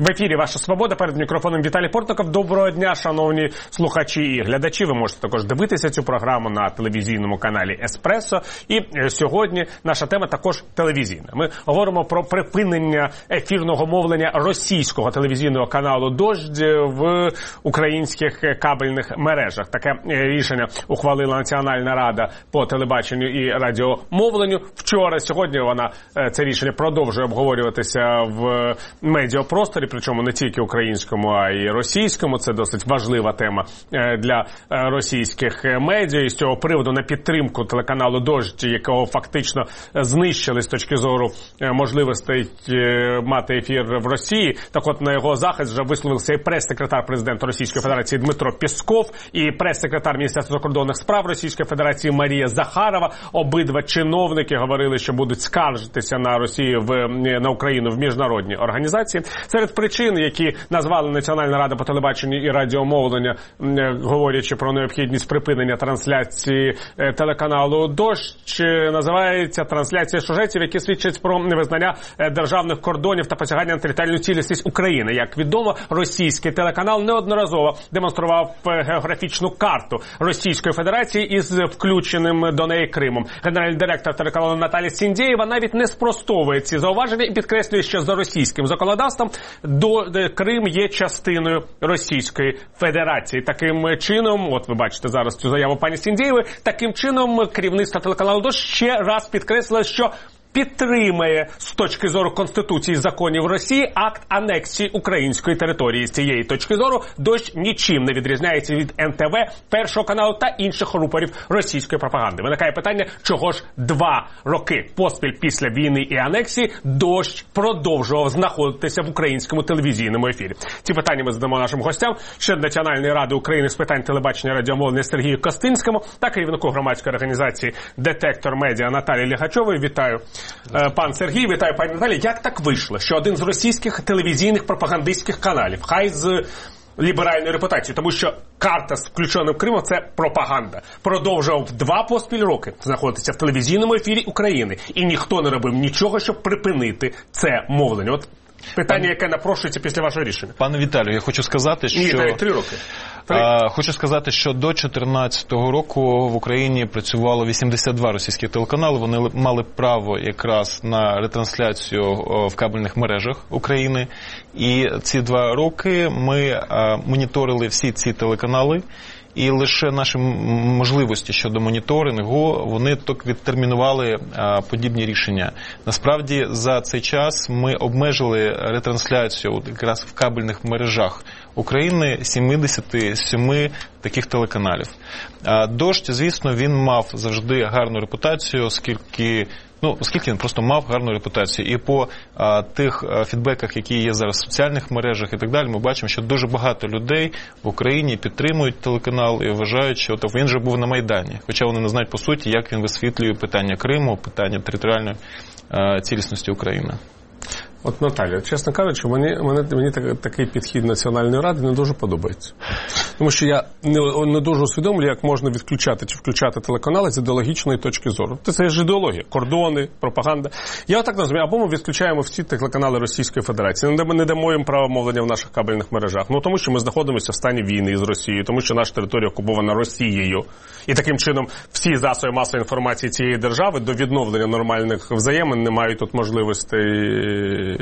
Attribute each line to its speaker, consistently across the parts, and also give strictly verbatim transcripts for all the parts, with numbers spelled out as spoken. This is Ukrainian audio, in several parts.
Speaker 1: В ефірі «Ваша свобода», перед мікрофоном Віталій Портников. Доброго дня, шановні слухачі і глядачі. Ви можете також дивитися цю програму на телевізійному каналі «Еспресо». І сьогодні наша тема також телевізійна. Ми говоримо про припинення ефірного мовлення російського телевізійного каналу «Дождь» в українських кабельних мережах. Таке рішення ухвалила Національна рада по телебаченню і радіомовленню вчора. Сьогодні вона це рішення продовжує обговорюватися в медіапросторі, причому не тільки українському, а й російському. Це досить важлива тема для російських медіа. І з цього приводу на підтримку телеканалу «Дождь», якого фактично знищили з точки зору можливостей мати ефір в Росії, так от на його захист вже висловився і прес-секретар президента Російської Федерації Дмитро Пєсков, і прес-секретар Міністерства закордонних справ Російської Федерації Марія Захарова. Обидва чиновники говорили, що будуть скаржитися на Росію в на Україну в міжнародні організації. Серед причин, які назвали Національна рада по телебаченню і радіомовленню, говорячи про необхідність припинення трансляції телеканалу «Дождь», називається трансляція сюжетів, які свідчать про невизнання державних кордонів та посягання на територіальну цілісність України. Як відомо, російський телеканал неодноразово демонстрував географічну карту Російської Федерації із включеним до неї Кримом. Генеральний директор телеканалу Наталія Сіндєєва навіть не спростовує ці зауваження і підкреслює, що за російським законодавством до Крим є частиною Російської Федерації. Таким чином, от ви бачите зараз цю заяву пані Сіндєєвої, таким чином керівництво телеканалу «Дождь» ще раз підкреслило, що підтримає з точки зору Конституції і законів Росії акт анексії української території. З цієї точки зору «Дождь» нічим не відрізняється від ен те ве, Першого каналу та інших рупорів російської пропаганди. Виникає питання, чого ж два роки поспіль після війни і анексії «Дождь» продовжував знаходитися в українському телевізійному ефірі. Ці питання ми задамо нашим гостям, член Національної ради України з питань телебачення і радіомовлення Сергію Костинському та керівнику громадської організації «Детектор Медіа» Наталії Лігачової. Вітаю. Пан Сергій, вітаю, пані Наталі. Як так вийшло, що один з російських телевізійних пропагандистських каналів, хай з ліберальною репутацією, тому що карта з включеним Кримом – це пропаганда, продовжував два поспіль роки знаходитися в телевізійному ефірі України, і ніхто не робив нічого, щоб припинити це мовлення. От питання, яке напрошується після вашого рішення.
Speaker 2: Пане Віталію, я хочу сказати, що...
Speaker 1: Ні, навіть три роки.
Speaker 2: А, хочу сказати, що до дві тисячі чотирнадцятого року в Україні працювало вісімдесят два російських телеканали. Вони мали право якраз на ретрансляцію в кабельних мережах України. І ці два роки ми а, моніторили всі ці телеканали. І лише наші можливості щодо моніторингу, вони так відтермінували а, подібні рішення. Насправді, за цей час ми обмежили ретрансляцію от, якраз в кабельних мережах України сімдесят сім таких телеканалів. А «Дождь», звісно, він мав завжди гарну репутацію, оскільки... Ну, оскільки він просто мав гарну репутацію. І по а, тих а, фідбеках, які є зараз в соціальних мережах і так далі, ми бачимо, що дуже багато людей в Україні підтримують телеканал і вважають, що от, він же був на Майдані. Хоча вони не знають, по суті, як він висвітлює питання Криму, питання територіальної а, цілісності України.
Speaker 1: От, Наталя, чесно кажучи, мені, мені, мені так, такий підхід Національної ради не дуже подобається. Тому що я не, не дуже усвідомлюю, як можна відключати чи включати телеканали з ідеологічної точки зору. Це ж ідеологія, кордони, пропаганда. Я отак називаю, або ми відключаємо всі телеканали Російської Федерації, не, не дамо їм право мовлення в наших кабельних мережах. Ну, тому що ми знаходимося в стані війни з Росією, тому що наша територія окупована Росією. І таким чином всі засоби масової інформації цієї держави до відновлення нормальних взаємин не мають тут можливостей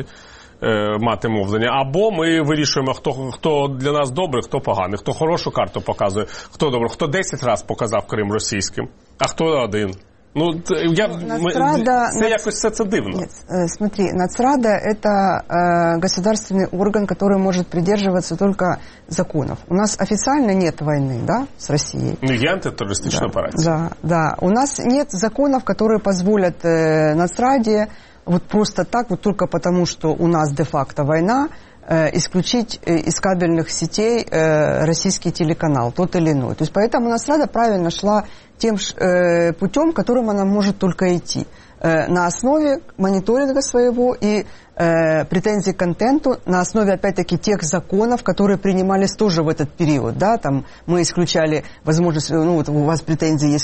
Speaker 1: мати мовлення. Або ми вирішуємо, хто, хто для нас добрий, хто поганий, хто хорошу карту показує, хто добрий, хто десять разів показав Крим російським, а хто один. Ну, я,
Speaker 3: Нацрада,
Speaker 1: це
Speaker 3: нац...
Speaker 1: якось все це дивно.
Speaker 3: Нет, смотри, Нацрада – это э, государственный орган, который может придерживаться только законов. У нас официально нет войны, да, с Россией.
Speaker 1: Ну, и антитеррористичная
Speaker 3: да,
Speaker 1: операция.
Speaker 3: Да, да. У нас нет законов, которые позволят э, Нацраде вот просто так, вот только потому, что у нас де-факто война, э, исключить э, из кабельных сетей э, российский телеканал, тот или иной. То есть поэтому Нацрада правильно шла тем э, путем, которым она может только идти. Э, на основе мониторинга своего и э, претензий к контенту, на основе, опять-таки, тех законов, которые принимались тоже в этот период. Да? Там мы исключали возможность, ну, вот у вас претензии есть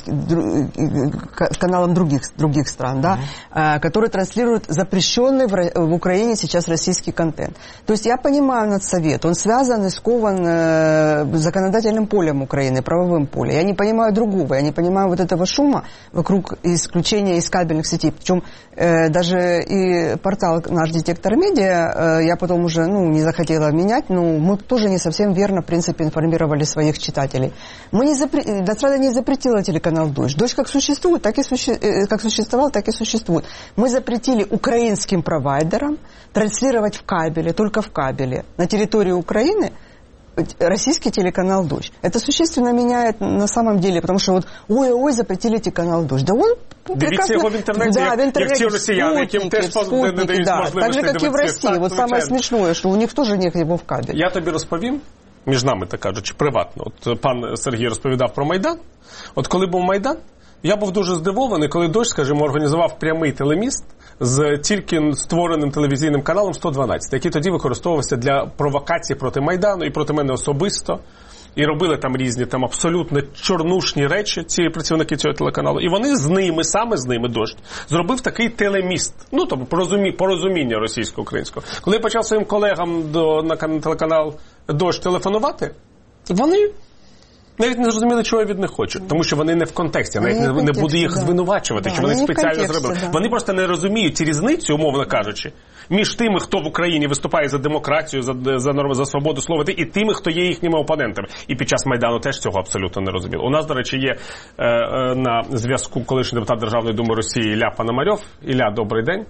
Speaker 3: к каналам других, других стран, да? Mm-hmm. э, которые транслируют запрещенный в, в Украине сейчас российский контент. То есть я понимаю Нацсовет, он связан и скован э, законодательным полем Украины, правовым полем. Я не понимаю другого, я не понимаю вот этого шума вокруг исключения из кабельных сетей. Причем э, даже и портал «Наш детектор медиа», э, я потом уже ну, не захотела менять, но мы тоже не совсем верно, в принципе, информировали своих читателей. Мы не запре... Нацрада не запретила телеканал «Дождь». «Дождь» как существует, так и суще... э, как существовал, так и существует. Мы запретили украинским провайдерам транслировать в кабеле, только в кабеле, на территории Украины российский телеканал «Дождь». Это существенно меняет на самом деле, потому что вот ой-ой, запретили телеканал «Дождь». Да он
Speaker 1: Дивіться його в інтернеті,
Speaker 3: да, в интернете,
Speaker 1: як ці росіяни, яким теж не дають
Speaker 3: да,
Speaker 1: можливості.
Speaker 3: Так же, как и в России.
Speaker 1: Так,
Speaker 3: вот самое смешное, что у них тоже нет его в кабеле.
Speaker 1: Я тобі розповім, між нами, так кажучи, приватно. От пан Сергій розповідав про Майдан. От коли був Майдан, я був дуже здивований, коли «Дождь», скажімо, організував прямий телеміст з тільки створеним телевізійним каналом сто дванадцять, який тоді використовувався для провокації проти Майдану і проти мене особисто. І робили там різні там абсолютно чорнушні речі, ці працівники цього телеканалу. І вони з ними, саме з ними, «Дождь», зробив такий телеміст. Ну, тобто порозумі, порозуміння російсько-українського. Коли я почав своїм колегам до, на телеканал «Дождь» телефонувати, вони навіть не зрозуміли, чого я від них хочу. Тому що вони не в контексті. Я навіть не, не буду їх да. звинувачувати, да, що вони, вони спеціально зробили. Да. Вони просто не розуміють різницю, умовно кажучи, між тими, хто в Україні виступає за демократію, за, за, норми, за свободу слова, і тими, хто є їхніми опонентами. І під час Майдану теж цього абсолютно не розуміли. У нас, до речі, є е, е, на зв'язку колишній депутат Державної думи Росії Ілля Пономарьов. Ілля, добрий день.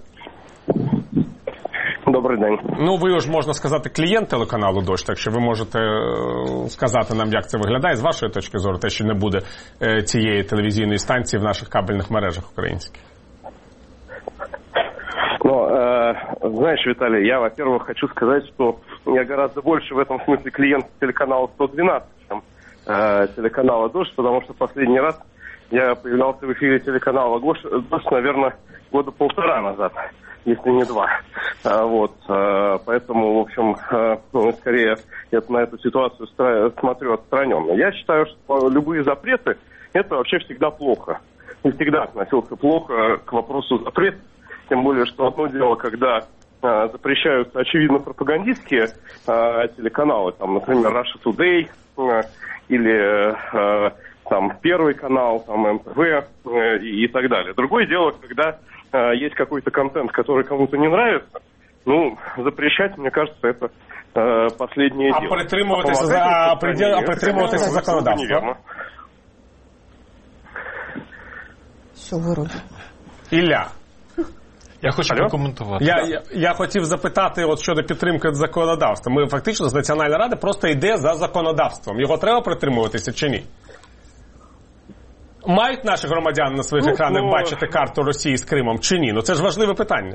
Speaker 4: Добрий день.
Speaker 1: Ну, ви ж, можна сказати, клієнт телеканалу «Дождь», так що ви можете сказати нам, як це виглядає з вашої точки зору, те, що не буде е, цієї телевізійної станції в наших кабельних мережах українських.
Speaker 4: Ну, э, знаешь, Виталий, я, во-первых, хочу сказать, что я гораздо больше в этом смысле клиент телеканала сто двенадцать, чем э, телеканала «Дождь», потому что последний раз я появлялся в эфире телеканала «Дождь», наверное, года полтора назад, если не два. А, вот, а, поэтому, в общем, а, ну, скорее я на эту ситуацию стра- смотрю отстраненно. Я считаю, что любые запреты – это вообще всегда плохо. И всегда относился плохо к вопросу запрета. Тем более, что одно дело, когда а, запрещаются очевидно пропагандистские а, телеканалы, там, например, Russia Today а, или а, там Первый канал, там эм тэ вэ а, и, и так далее. Другое дело, когда а, есть какой-то контент, который кому-то не нравится, ну, запрещать, мне кажется, это а, последнее
Speaker 1: а
Speaker 4: дело.
Speaker 1: Притримуватися за, а притримуватися, а притримуватися законодавства.
Speaker 3: Все, вируби.
Speaker 1: Ілля.
Speaker 2: Я хочу прокоментувати.
Speaker 1: Я, я, я хотів запитати от щодо підтримки законодавства. Ми фактично з Національної ради просто йде за законодавством. Його треба притримуватися чи ні? Мають наші громадяни на своїх ну, екранах ну... бачити карту Росії з Кримом чи ні? Ну це ж важливе питання.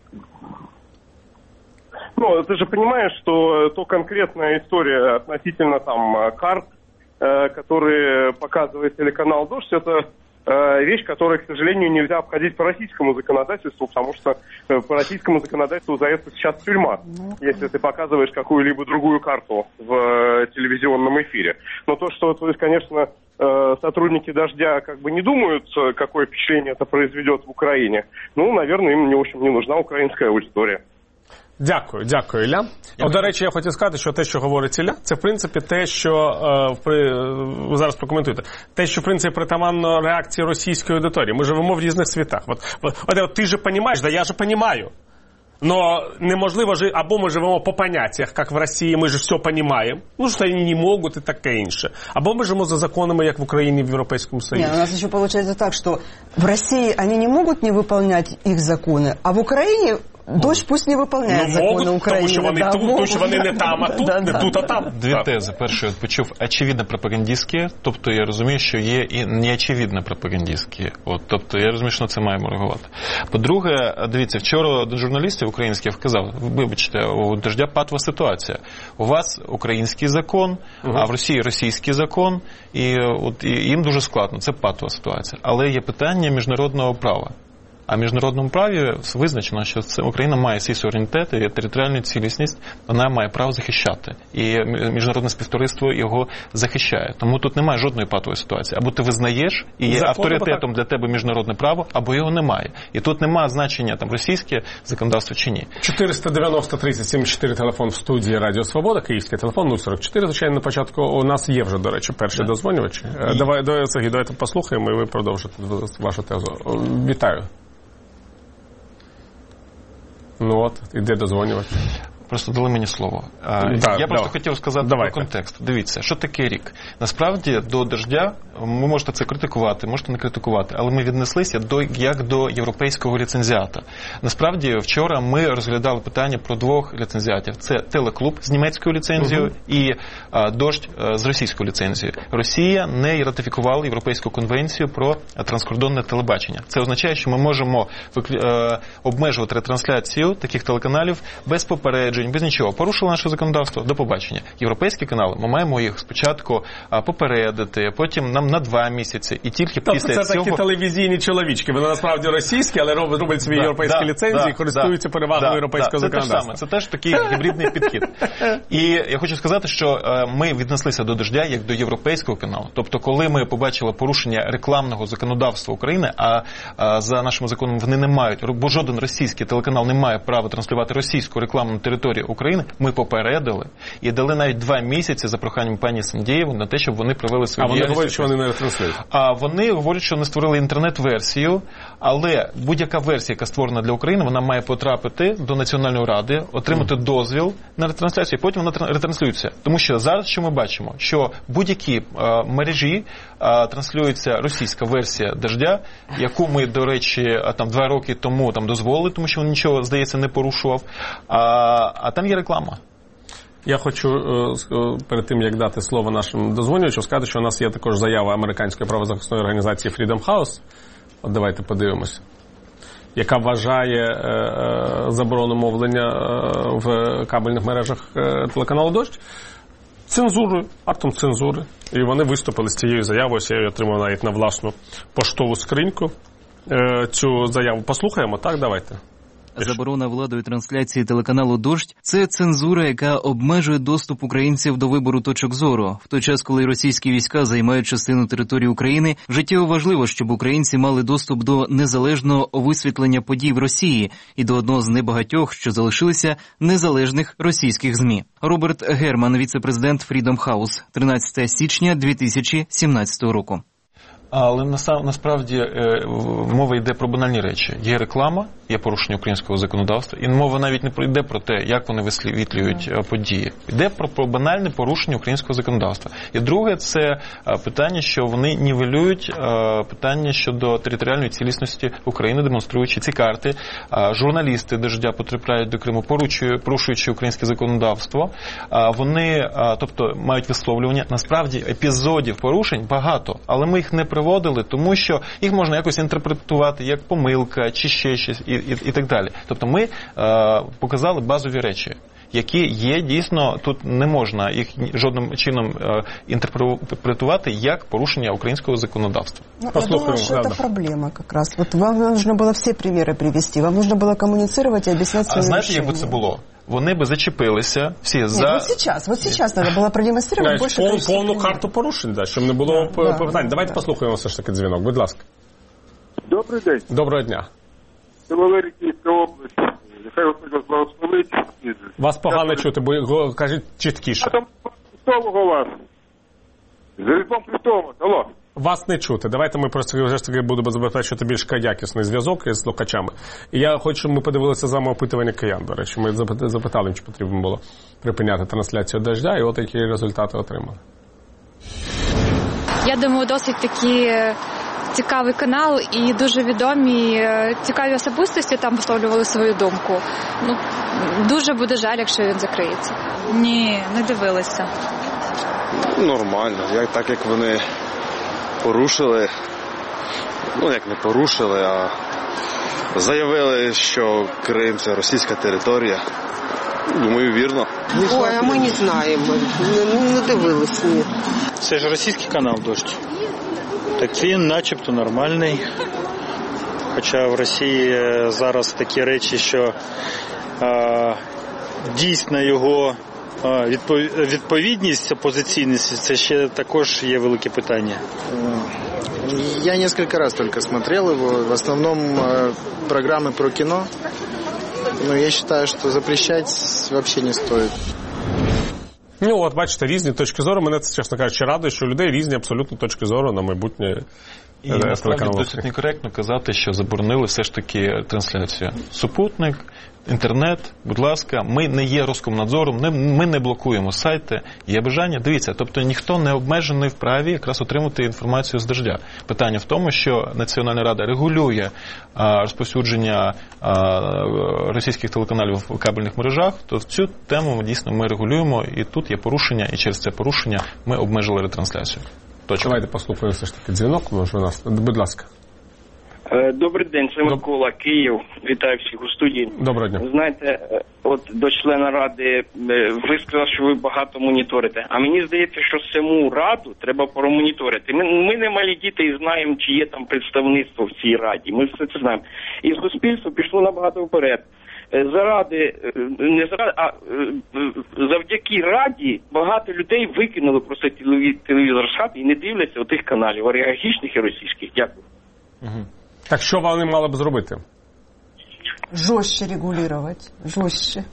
Speaker 4: Ну, ты же понимаешь, что то конкретная история относительно там карт, э, которые показывает телеканал «Дождь», это вещь, которую, к сожалению, нельзя обходить по российскому законодательству, потому что по российскому законодательству за это сейчас тюрьма, если ты показываешь какую-либо другую карту в телевизионном эфире. Но то, что, то есть, конечно, сотрудники «Дождя» как бы не думают, какое впечатление это произведет в Украине, ну, наверное, им, в общем, не нужна украинская аудитория.
Speaker 1: Дякую, дякую, Ілля. О, до речі, я хотів сказати, що те, що говорить Ілля, це, в принципі, те, що, е, при, ви зараз прокоментуєте, те, що, в принципі, притаманно реакції російської аудиторії. Ми живемо в різних світах. От, от, от ти же розумієш, да я же розумію. Но неможливо же, або ми живемо по поняттях, як в Росії, ми же все розуміємо, ну, що вони не можуть і таке інше. Або ми живемо за законами, як в Україні, в Європейському Союзі.
Speaker 3: Нет, у нас еще получается так, что в России они не могут не выполнять их законы, а в Украине Дождь пусть не выполняет
Speaker 1: ну,
Speaker 3: законы
Speaker 1: можуть,
Speaker 3: Украины.
Speaker 1: Тому що вони
Speaker 3: да,
Speaker 1: тут, тому що вони не там, а тут,
Speaker 3: да,
Speaker 1: не
Speaker 3: да,
Speaker 1: тут, а
Speaker 3: да.
Speaker 1: там.
Speaker 2: Дві
Speaker 1: Так.
Speaker 2: тези. Перше, я почув очевидно пропагандистські, тобто я розумію, що є і неочевидно пропагандистські. От, тобто я розумію, що на це маємо реагувати. По-друге, дивіться, вчора до журналістів українських вказав, вибачте, у Дождя патова ситуація. У вас український закон, угу. а в Росії російський закон, і, от, і їм дуже складно, це патова ситуація. Але є питання міжнародного права. А в міжнародному праві визначено, що це Україна має свій суверенітет і територіальну цілісність, вона має право захищати. І міжнародне співтовариство його захищає. Тому тут немає жодної патової ситуації. Або ти визнаєш і є
Speaker 1: Закон,
Speaker 2: авторитетом для тебе міжнародне право, або його немає. І тут немає значення там російське законодавство чи ні.
Speaker 1: чотириста дев'яносто тридцять сімдесят чотири телефон в студії Радіо Свобода, київський телефон нуль сорок чотири. Звичайно, на початку у нас є вже, до речі, перший дозвонювач. І... Давай, давай, Сергій, давайте послухаємо, і ви продовжите вашу тезу. Вітаю. Ну от, іде дозвонювати.
Speaker 2: Просто дали мені слово.
Speaker 1: Да,
Speaker 2: Я
Speaker 1: давай.
Speaker 2: просто хотів сказати
Speaker 1: Давайте.
Speaker 2: про контекст. Дивіться, що таке рік? Насправді, до Дождя, ви можете це критикувати, можете не критикувати, але ми віднеслися до, як до європейського ліцензіата. Насправді, вчора ми розглядали питання про двох ліцензіатів. Це Телеклуб з німецькою ліцензією uh-huh. і а, Дождь а, з російською ліцензією. Росія не ратифікувала Європейську конвенцію про транскордонне телебачення. Це означає, що ми можемо а, обмежувати ретрансляцію таких телеканалів без попереджень, без нічого. Порушили наше законодавство, до побачення. Європейські канали, ми маємо їх спочатку а, попередити, потім нам на два місяці, і тільки
Speaker 1: тобто
Speaker 2: після
Speaker 1: це
Speaker 2: цього...
Speaker 1: такі телевізійні чоловічки, вони насправді російські, але роблять свої
Speaker 2: да,
Speaker 1: європейські
Speaker 2: да,
Speaker 1: ліцензії
Speaker 2: да,
Speaker 1: і користуються
Speaker 2: да,
Speaker 1: перевагою
Speaker 2: да,
Speaker 1: європейського
Speaker 2: да,
Speaker 1: законодавства.
Speaker 2: Це теж такий гібридний підхід. І я хочу сказати, що ми віднеслися до Дождя як до європейського каналу. Тобто, коли ми побачили порушення рекламного законодавства України, а, а за нашим законом вони не мають, бо жоден російський телеканал не має права транслювати російську рекламу на території України, ми попередили і дали навіть два місяці за проханням пані Сандєєвої на те, щоб вони провели свою
Speaker 1: А вони
Speaker 2: діяльність.
Speaker 1: говорять, що вони не ретранслюють.
Speaker 2: А вони говорять, що вони створили інтернет-версію, але будь-яка версія, яка створена для України, вона має потрапити до Національної ради, отримати дозвіл на ретрансляцію, і потім вона ретранслюється. Тому що зараз що ми бачимо? Що будь-які а, мережі а, транслюється російська версія Дождя, яку ми, до речі, там два роки тому там дозволили, тому що він нічого, здається, не порушував, а, а там є реклама.
Speaker 1: Я хочу перед тим, як дати слово нашим дозвонювачам, сказати, що у нас є також заява американської правозахисної організації Freedom House. От давайте подивимося. Яка вважає е, е, заборону мовлення е, в кабельних мережах е, телеканалу «Дождь» цензурою, актом цензури. І вони виступили з цією заявою. Я її отримав навіть на власну поштову скриньку. Е, цю заяву послухаємо, так? Давайте.
Speaker 5: Заборона владою трансляції телеканалу «Дождь» – це цензура, яка обмежує доступ українців до вибору точок зору. В той час, коли російські війська займають частину території України, життєво важливо, щоб українці мали доступ до незалежного висвітлення подій в Росії і до одного з небагатьох, що залишилися, незалежних російських ЗМІ. Роберт Герман, віце-президент Freedom House, тринадцятого січня дві тисячі сімнадцятого року.
Speaker 2: Але насправді мова йде про банальні речі. Є реклама, є порушення українського законодавства, і мова навіть не йде про те, як вони висвітлюють події. Йде про, про банальне порушення українського законодавства. І друге, це питання, що вони нівелюють питання щодо територіальної цілісності України, демонструючи ці карти. Журналісти Дождя потрапляють до Криму, порушуючи українське законодавство. Вони, тобто, мають висловлювання. Насправді, епізодів порушень багато, але ми їх не приводили, тому що їх можна якось інтерпретувати як помилка чи ще щось і, і, і так далі. Тобто ми е, показали базові речі, які є дійсно, тут не можна їх жодним чином е, інтерпретувати як порушення українського законодавства.
Speaker 3: Ну, я думаю, что это проблема как раз. Вот вам нужно было все примеры привести, вам нужно было коммуницировать и объяснять свои
Speaker 2: А знаєте,
Speaker 3: решения.
Speaker 2: як би це було? Вони би зачепилися всі
Speaker 3: Нет,
Speaker 2: за...
Speaker 3: вот сейчас, вот сейчас надо было продемонстрировать больше
Speaker 1: Пол,
Speaker 3: количество
Speaker 1: повну
Speaker 3: примеров.
Speaker 1: карту порушень, да, щоб не було
Speaker 3: Да, да,
Speaker 1: питань.
Speaker 3: да,
Speaker 1: Давайте
Speaker 3: да.
Speaker 1: послухаємо все ж таки дзвінок, будь ласка.
Speaker 6: Добрий день.
Speaker 1: Доброго дня.
Speaker 6: Це Валерій, Київська область. Нехай Господь вас благословить.
Speaker 1: Вас погано
Speaker 6: Я
Speaker 1: чути, бо го- кажіть чіткіше.
Speaker 6: А там Христового вас. З Різдвом Христовим. Алло.
Speaker 1: Вас не чути. Давайте ми просто вже ж таки будемо забезпечувати більш якісний зв'язок із слухачами. І я хочу, щоб ми подивилися з вами опитування киян, до речі. Ми запитали, чи потрібно було припиняти трансляцію «Дождя», і от які результати отримали.
Speaker 7: Я думаю, досить такі цікавий канал і дуже відомі, цікаві особистості там висловлювали свою думку. Ну, дуже буде жаль, якщо він закриється.
Speaker 8: Ні, не дивилася.
Speaker 9: Нормально, як, так як вони порушили, ну як не порушили, а заявили, що Крим – це російська територія. Думаю, вірно.
Speaker 10: Ой, а ми не знаємо, не, не дивились, ні.
Speaker 11: Це ж російський канал «Дождь». Так він начебто нормальний. Хоча в Росії зараз такі речі, що а, дійсно його а, відповідність, опозиційність, це ще також є велике питання.
Speaker 12: Я несколько раз только смотрел его. В основном программы про кино. Но я считаю, что запрещать вообще не стоит.
Speaker 1: Ну, от, бачите, різні точки зору. Мене це, чесно кажучи, радує, що у людей різні абсолютно точки зору на майбутнє.
Speaker 2: І насправді досить некоректно казати, що заборонили все ж таки трансляцію. Супутник, інтернет, будь ласка, ми не є Роскомнадзором, ми не блокуємо сайти, є бажання. Дивіться, тобто ніхто не обмежений в праві якраз отримати інформацію з «Дождя». Питання в тому, що Національна рада регулює а, розповсюдження а, російських телеканалів в кабельних мережах, то в цю тему дійсно ми регулюємо, і тут є порушення, і через це порушення ми обмежили ретрансляцію. Точно.
Speaker 1: Давайте послухаємо все ж таки дзвінок, може у нас. Будь ласка.
Speaker 13: Добрий день, це Микола, Київ. Вітаю всіх у студії.
Speaker 1: Доброго дня.
Speaker 13: Знаєте, от до члена ради, ви сказали, що ви багато моніторите. А мені здається, що саму раду треба промоніторити. Ми, ми не малі діти і знаємо, чи є там представництво в цій раді. Ми все це знаємо. І суспільство пішло набагато вперед. Заради, не заради, а завдяки раді багато людей викинули просто телевізор з хати і не дивляться отих каналів, олігархічних і російських. Дякую.
Speaker 1: Угу. Так що вони мали б зробити?
Speaker 3: Жорстче регулювати, жорстче.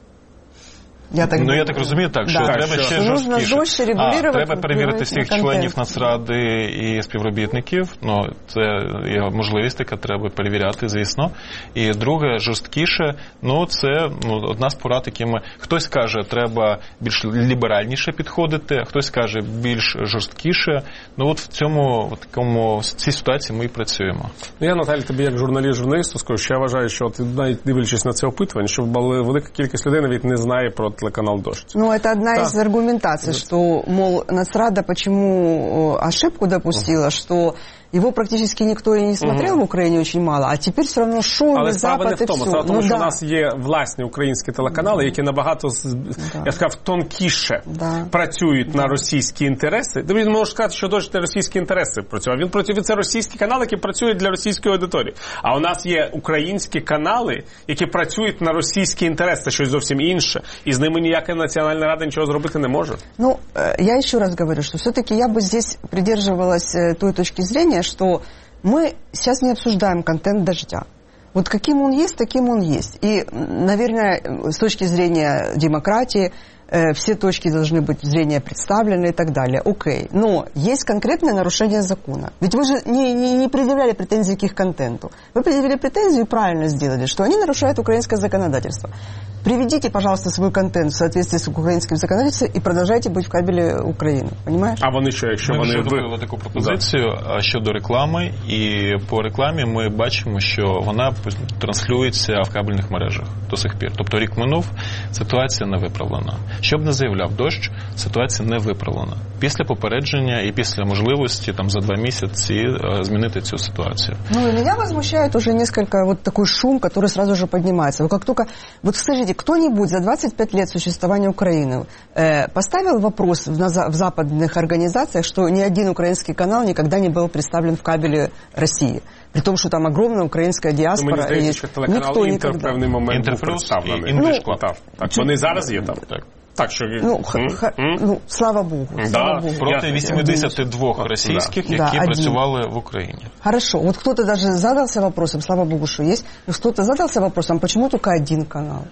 Speaker 3: Я так
Speaker 2: ну,
Speaker 3: думаю.
Speaker 2: я так розумію, так, що
Speaker 3: да.
Speaker 2: треба
Speaker 3: що?
Speaker 2: ще жорсткіше.
Speaker 3: А,
Speaker 2: треба перевірити всіх членів Нацради і співробітників. Ну, це є можливість, яка треба перевіряти, звісно. І друге, жорсткіше, ну, це ну, одна з порад, якими хтось каже, треба більш ліберальніше підходити, хтось каже, більш жорсткіше. Ну, от в цьому, в такому, в цій ситуації ми і працюємо.
Speaker 1: Ну, я, Наталя, тобі як журналіст-журналісту скажу, що я вважаю, що ти навіть дивлячись на це опитування, що велика кількість людей навіть не знає про телеканал «Дождь».
Speaker 3: Ну, это одна
Speaker 1: да.
Speaker 3: из аргументаций, что, мол, Нацрада почему ошибку допустила, uh-huh. что его практически никто и не смотрел uh-huh. в Украине очень мало, а теперь все равно шоу,
Speaker 1: Але
Speaker 3: Запад
Speaker 1: не в тому.
Speaker 3: і все.
Speaker 1: Справа в тому,
Speaker 3: ну,
Speaker 1: що
Speaker 3: да.
Speaker 1: у нас є власні українські телеканали, які набагато, да. я сказав, тонкіше
Speaker 3: да.
Speaker 1: працюють да. на російські інтереси. Ти можеш сказати, що «Дождь» не російські інтереси працює. Він працює, це російські канали, які працюють для російської аудиторії. А у нас є українські канали, які працюють на російські інтереси, це щось зовсім інше. І з ними ніяка Національна рада нічого зробити не може.
Speaker 3: Ну, я еще раз говорю, что все-таки я бы здесь придерживалась той точки зрения, что мы сейчас не обсуждаем контент «Дождя». Вот каким он есть, таким он есть. И, наверное, с точки зрения демократии, э, все точки должны быть зрения представлены и так далее. Окей. Но есть конкретное нарушение закона. Ведь вы же не, не, не предъявляли претензии к их контенту. Вы предъявили претензию и правильно сделали, что они нарушают украинское законодательство. Приведите, пожалуйста, свой контент в соответствии с украинским законодательством и продолжайте быть в кабелі України. Понимаєш?
Speaker 1: А вони що, якщо
Speaker 2: ми
Speaker 1: вони...
Speaker 2: Ми вже робили таку пропозицію да. щодо реклами, і по рекламі ми бачимо, що вона транслюється в кабельних мережах до сих пір. Тобто рік минув, ситуація не виправлена. Що б не заявляв «Дождь», ситуація не виправлена. Після попередження і після можливості там за два місяці змінити цю ситуацію.
Speaker 3: Ну, и меня возмущает уже несколько вот такой шум, который сразу же поднимается. Вот как только... Вот скажите, кто-нибудь за двадцать пять лет существования Украины э, поставил вопрос в, на, в западных организациях, что ни один украинский канал никогда не был представлен в кабеле России? При том, что там огромная украинская диаспора.
Speaker 1: Ну, мені здається, що телеканал «Інтер» в певний момент був представлений.
Speaker 2: Ну,
Speaker 1: так, так. Вони зараз є там. Так. Так, що...
Speaker 3: ну, х, х, ну, слава Богу. Слава
Speaker 2: да,
Speaker 3: Богу.
Speaker 2: проти вісімдесят два російських,
Speaker 3: да.
Speaker 2: які
Speaker 3: да,
Speaker 2: працювали в Україні.
Speaker 3: Хорошо. Вот кто-то даже задался вопросом, слава Богу, что есть, кто-то задался вопросом, почему только один канал?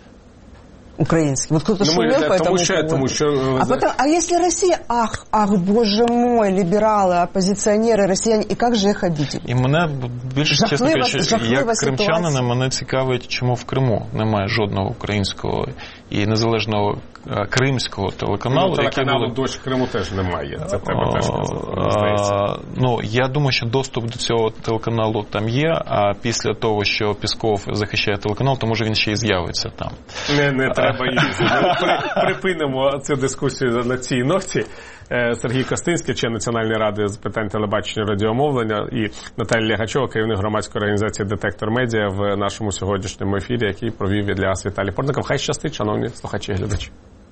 Speaker 3: Украинский. Вот кто-то
Speaker 1: ну,
Speaker 3: шумел по этому
Speaker 1: що,
Speaker 3: поводу.
Speaker 1: Тому що...
Speaker 3: А, потом, а если Россия, ах, ах, боже мой, либералы, оппозиционеры, россияне, и как же их обидели?
Speaker 2: І мене більше, чесно кажучи, як кримчанина,
Speaker 3: ситуація.
Speaker 2: мене цікавить, чому в Криму немає жодного українського і незалежного кримського телеканалу.
Speaker 1: Ну, телеканалу
Speaker 2: були...
Speaker 1: «Дождь» в Криму теж немає. Це треба теж казати.
Speaker 2: Ну, Я думаю, що доступ до цього телеканалу там є, а після того, що Пісков захищає телеканал, то може він ще і з'явиться там.
Speaker 1: Не, не треба їздити. При, припинимо цю дискусію на цій ноті. Сергій Костинський, член Національної ради з питань телебачення і радіомовлення, і Наталія Лягачова, керівник громадської організації «Детектор Медіа» в нашому сьогоднішньому ефірі, який провів для вас Віталій Портников. Хай щастить, шановні слухачі і глядачі.